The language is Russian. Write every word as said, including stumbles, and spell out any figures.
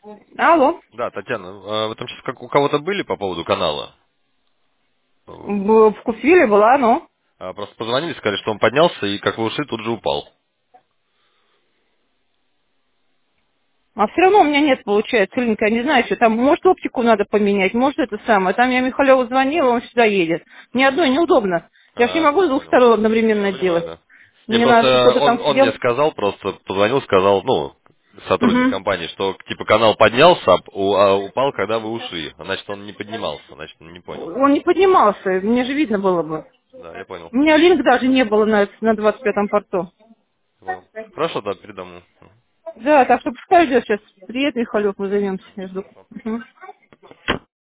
Алло. Да, Татьяна, а вы там сейчас как у кого-то были по поводу канала? В Вкусвилле была, ну. А, Просто позвонили, сказали, что он поднялся, и как вы ушли, тут же упал. А все равно у меня нет, получается, Ленка, я не знаю, что там, может, оптику надо поменять, может, это самое. Там я Михалеву звонила, он сюда едет. Мне одной неудобно. Я же не А, могу с двух понял. сторон Не, я одновременно понимаю, делать. да. Не, Мне надо, чтобы просто кто-то он, там он мне сидел. сказал, просто позвонил, сказал, ну, сотрудник Угу. компании, что типа канал поднялся, а у- а упал, когда вы ушли. Значит, он не поднимался, значит, он не понял. Он не поднимался, мне же видно было бы. Да, я понял. У меня линк даже не было на, на двадцать пятом порту. Понял. Хорошо, да, передам ему. Да, так что пускай идет сейчас. Привет, Михалев, мы займемся. Я жду. Мгм.